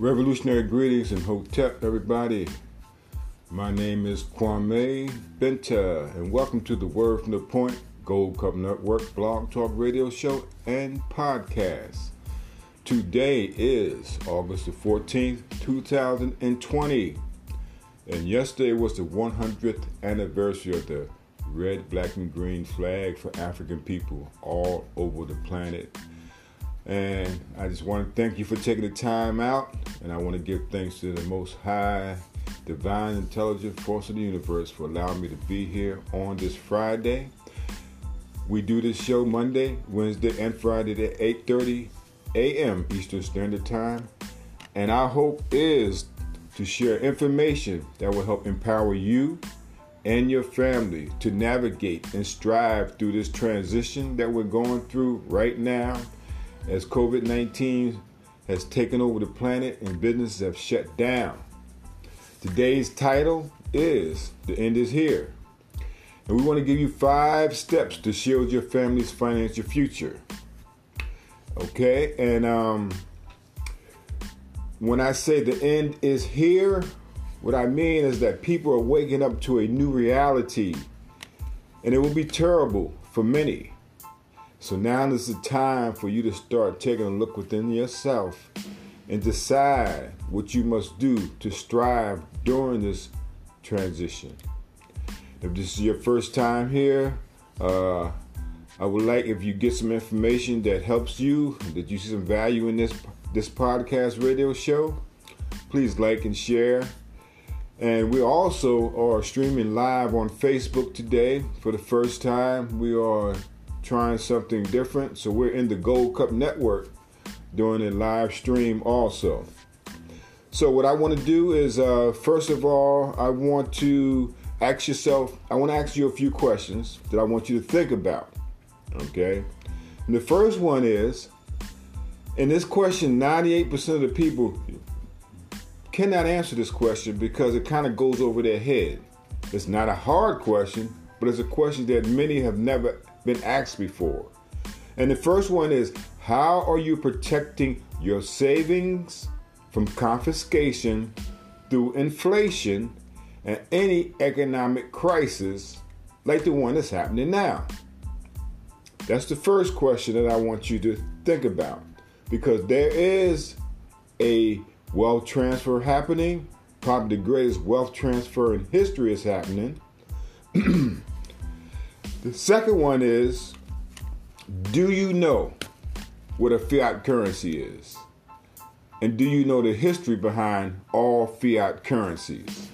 Revolutionary greetings and hotep, everybody. My name is Kwame Benta, and welcome to the Word from the Point Gold Cup Network blog talk radio show and podcast. Today is August the 14th, 2020, and yesterday was the 100th anniversary of the red, black, and green flag for African people all over the planet. And I just want to thank you for taking the time out, and I want to give thanks to the Most High, divine, intelligent force of the universe for allowing me to be here on this Friday. We do this show Monday, Wednesday, and Friday at 8:30 a.m. Eastern Standard Time, and our hope is to share information that will help empower you and your family to navigate and strive through this transition that we're going through right now, as COVID-19 has taken over the planet and businesses have shut down. Today's title is The End is Here. And we want to give you 5 steps to shield your family's financial future. Okay, and when I say the end is here, what I mean is that people are waking up to a new reality, and it will be terrible for many. So now is the time for you to start taking a look within yourself and decide what you must do to strive during this transition. If this is your first time here, I would like if you get some information that helps you, that you see some value in this podcast radio show, please like and share. And we also are streaming live on Facebook today for the first time. We are trying something different, so we're in the Gold Cup Network doing a live stream also. So what I want to do is, first of all, I want to ask you a few questions that I want you to think about, okay? And the first one is, in this question, 98% of the people cannot answer this question because it kind of goes over their head. It's not a hard question, but it's a question that many have never been asked before. And the first one is, how are you protecting your savings from confiscation through inflation and any economic crisis like the one that's happening now? That's the first question that I want you to think about, because there is a wealth transfer happening. Probably the greatest wealth transfer in history is happening. The second one is, do you know what a fiat currency is? And do you know the history behind all fiat currencies?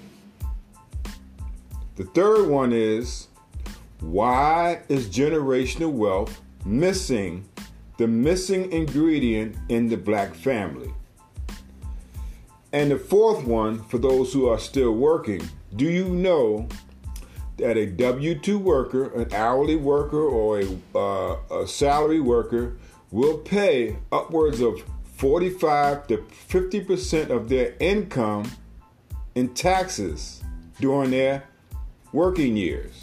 The third one is, why is generational wealth the missing ingredient in the black family? And the fourth one, for those who are still working, do you know that a W-2 worker, an hourly worker, or a salary worker will pay upwards of 45 to 50% of their income in taxes during their working years?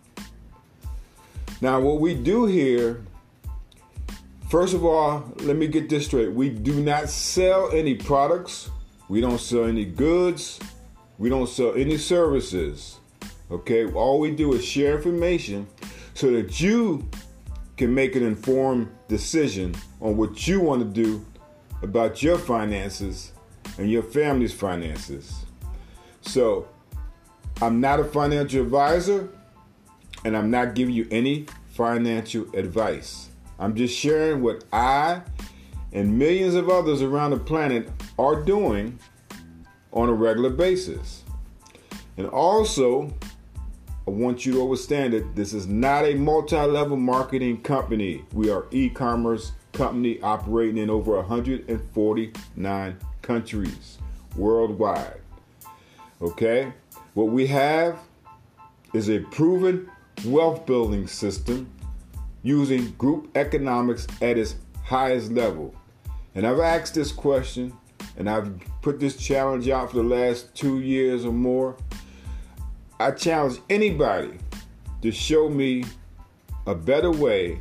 Now, what we do here, first of all, let me get this straight. We do not sell any products. We don't sell any goods. We don't sell any services. Okay, all we do is share information so that you can make an informed decision on what you want to do about your finances and your family's finances. So, I'm not a financial advisor, and I'm not giving you any financial advice. I'm just sharing what I and millions of others around the planet are doing on a regular basis. And also, I want you to understand that this is not a multi-level marketing company. We are an e-commerce company operating in over 149 countries worldwide. Okay? What we have is a proven wealth building system using group economics at its highest level. And I've asked this question, and I've put this challenge out for the last 2 years or more. I challenge anybody to show me a better way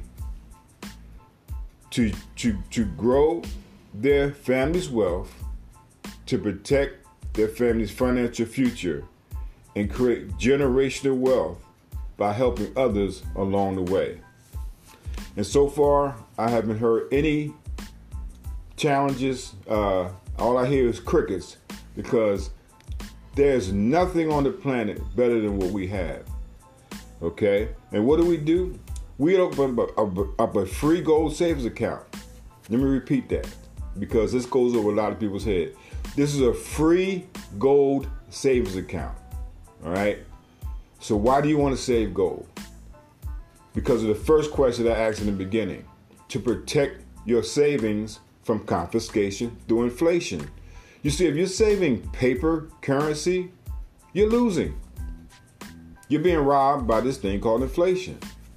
to grow their family's wealth to protect their family's financial future and create generational wealth by helping others along the way. And so far, I haven't heard any challenges. All I hear is crickets, because there's nothing on the planet better than what we have. Okay? And what do? We open up a free gold savings account. Let me repeat that, because this goes over a lot of people's head. This is a free gold savings account. All right? So why do you want to save gold? Because of the first question I asked in the beginning: to protect your savings from confiscation through inflation. You see, if you're saving paper currency, you're losing. You're being robbed by this thing called inflation.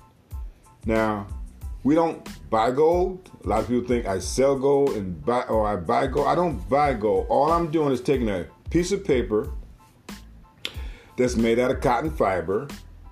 Now, we don't buy gold. A lot of people think I sell gold or I buy gold. I don't buy gold. All I'm doing is taking a piece of paper that's made out of cotton fiber,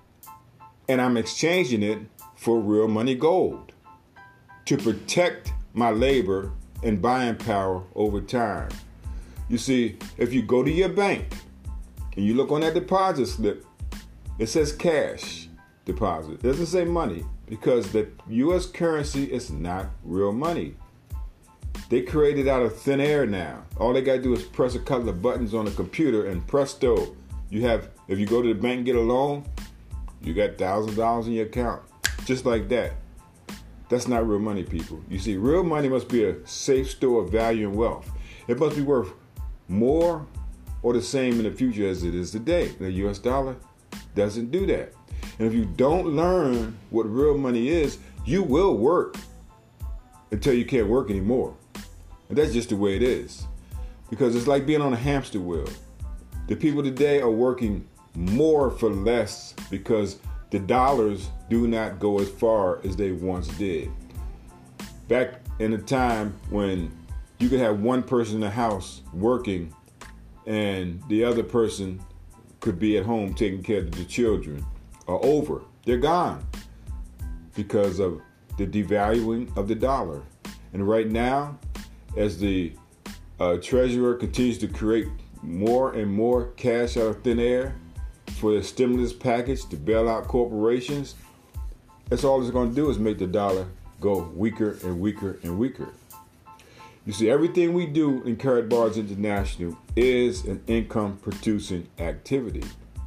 and I'm exchanging it for real money gold to protect my labor and buying power over time. You see, if you go to your bank and you look on that deposit slip, it says cash deposit. It doesn't say money, because the U.S. currency is not real money. They create it out of thin air now. All they got to do is press a couple of buttons on a computer, and presto, if you go to the bank and get a loan, you got $1,000 in your account. Just like that. That's not real money, people. You see, real money must be a safe store of value and wealth. It must be worth more or the same in the future as it is today. The U.S. dollar doesn't do that. And if you don't learn what real money is, you will work until you can't work anymore. And that's just the way it is. Because it's like being on a hamster wheel. The people today are working more for less because the dollars do not go as far as they once did. Back in a time when you could have one person in the house working and the other person could be at home taking care of the children, are over. They're gone because of the devaluing of the dollar. And right now, as the treasurer continues to create more and more cash out of thin air for the stimulus package to bail out corporations, that's all it's going to do is make the dollar go weaker and weaker and weaker. You see, everything we do in Karatbars International is an income-producing activity.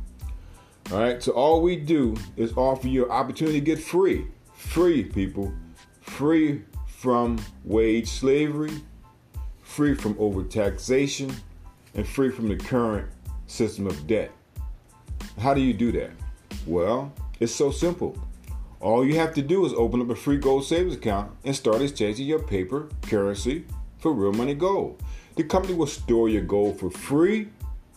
All right, so all we do is offer you an opportunity to get free. Free, people. Free from wage slavery, free from overtaxation, and free from the current system of debt. How do you do that? Well, it's so simple. All you have to do is open up a free gold savings account and start exchanging your paper currency for real money gold. The company will store your gold for free,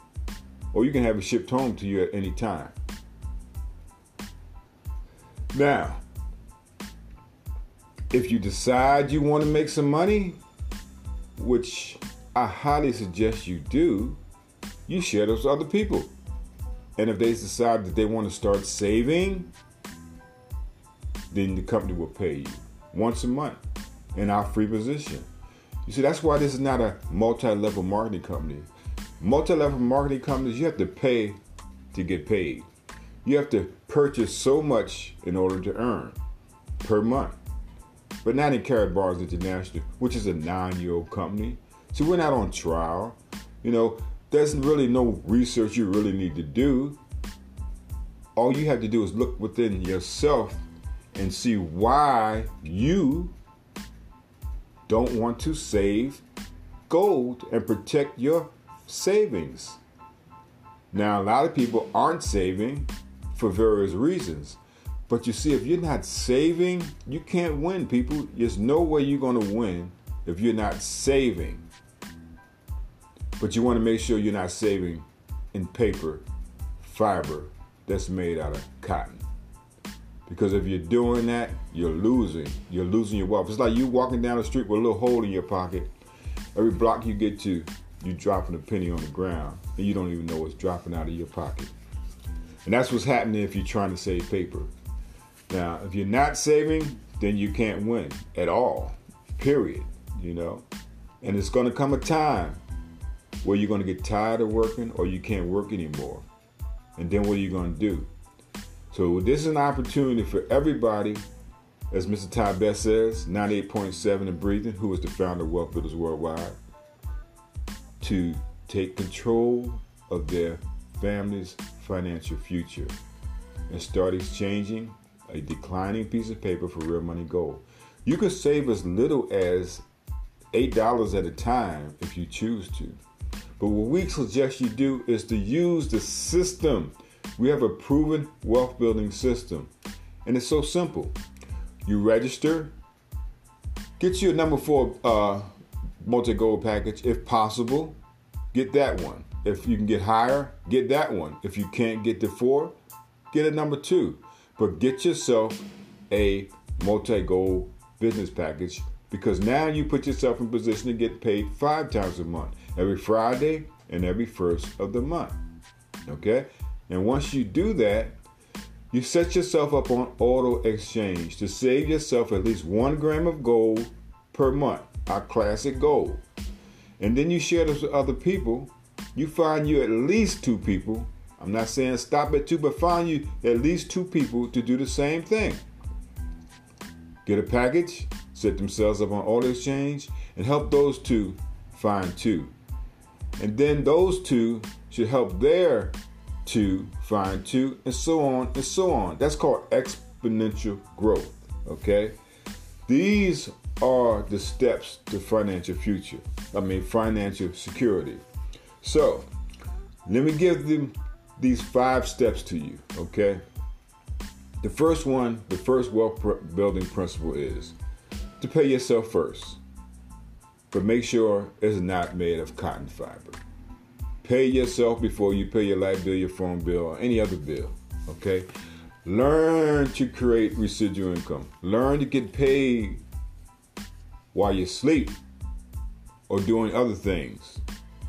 or you can have it shipped home to you at any time. Now, if you decide you want to make some money, which I highly suggest you do, you share those with other people. And if they decide that they want to start saving, then the company will pay you once a month in our free position. You see, that's why this is not a multi-level marketing company. Multi-level marketing companies, you have to pay to get paid. You have to purchase so much in order to earn per month. But not in Karatbars International, which is a 9-year-old company. So we're not on trial. You know, there's really no research you really need to do. All you have to do is look within yourself and see why you don't want to save gold and protect your savings. Now, a lot of people aren't saving for various reasons. But you see, if you're not saving, you can't win, people. There's no way you're going to win if you're not saving. But you want to make sure you're not saving in paper, fiber that's made out of cotton. Because if you're doing that, you're losing. You're losing your wealth. It's like you walking down the street with a little hole in your pocket. Every block you get to, you're dropping a penny on the ground, and you don't even know what's dropping out of your pocket. And that's what's happening if you're trying to save paper. Now, if you're not saving, then you can't win at all, period, you know. And it's going to come a time where you're going to get tired of working or you can't work anymore. And then what are you going to do? So this is an opportunity for everybody, as Mr. Ty Best says, 98.7 and breathing, who is the founder of Wealth Builders Worldwide, to take control of their family's financial future and start exchanging a declining piece of paper for real money gold. You can save as little as $8 at a time if you choose to. But what we suggest you do is to use the system. We have a proven wealth building system. And it's so simple. You register, get you a number 4 multi-gold package if possible. Get that one. If you can get higher, get that one. If you can't get the 4, get a number 2. But get yourself a multi-gold business package, because now you put yourself in position to get paid 5 times a month, every Friday and every first of the month. Okay? And once you do that, you set yourself up on auto exchange to save yourself at least 1 gram of gold per month, our classic gold. And then you share this with other people. You find you at least 2 people. I'm not saying stop at 2, but find you at least 2 people to do the same thing. Get a package, set themselves up on auto exchange, and help those 2 find 2. And then those 2 should help their 2 find 2, and so on and so on. That's called exponential growth. Okay? These are the steps to financial security. So, let me give them these 5 steps to you, okay? The first wealth building principle is to pay yourself first, but make sure it's not made of cotton fiber. Pay yourself before you pay your light bill, your phone bill, or any other bill, okay? Learn to create residual income. Learn to get paid while you sleep or doing other things.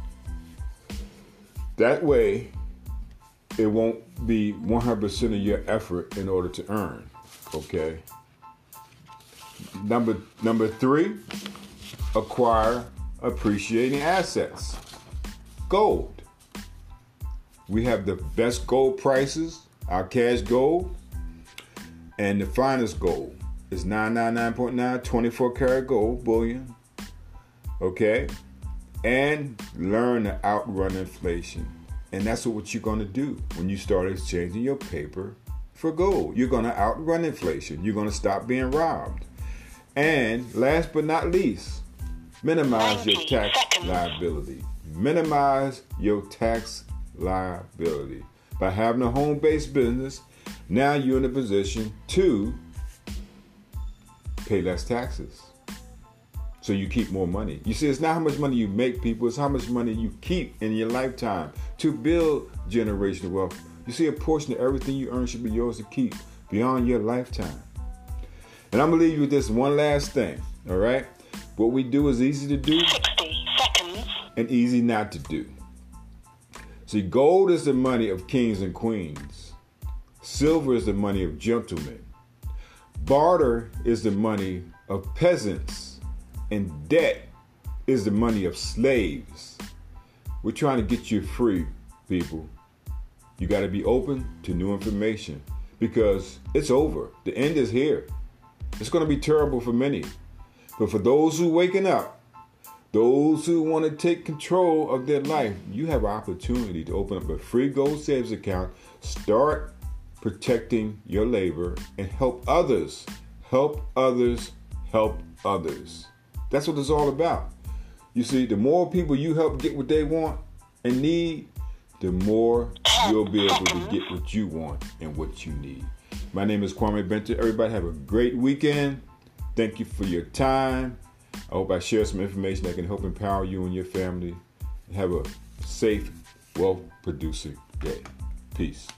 That way, it won't be 100% of your effort in order to earn, okay? Number 3, acquire appreciating assets. Gold. We have the best gold prices, our cash gold, and the finest gold is 999.9 24 karat gold bullion, okay? And learn to outrun inflation. And that's what you're going to do when you start exchanging your paper for gold. You're going to outrun inflation. You're going to stop being robbed. And last but not least, minimize your tax liability. Minimize your tax liability. By having a home-based business, now you're in a position to pay less taxes. So you keep more money. You see, it's not how much money you make, people. It's how much money you keep in your lifetime to build generational wealth. You see, a portion of everything you earn should be yours to keep beyond your lifetime. And I'm going to leave you with this one last thing, all right? What we do is easy to do 60 seconds. and easy not to do. See, gold is the money of kings and queens. Silver is the money of gentlemen. Barter is the money of peasants. And debt is the money of slaves. We're trying to get you free, people. You got to be open to new information because it's over. The end is here. It's going to be terrible for many. But for those who are waking up, those who want to take control of their life, you have an opportunity to open up a free gold savings account, start protecting your labor, and help others. Help others. Help others. That's what it's all about. You see, the more people you help get what they want and need, the more you'll be able to get what you want and what you need. My name is Kwame Benter. Everybody have a great weekend. Thank you for your time. I hope I share some information that can help empower you and your family. Have a safe, wealth-producing day. Peace.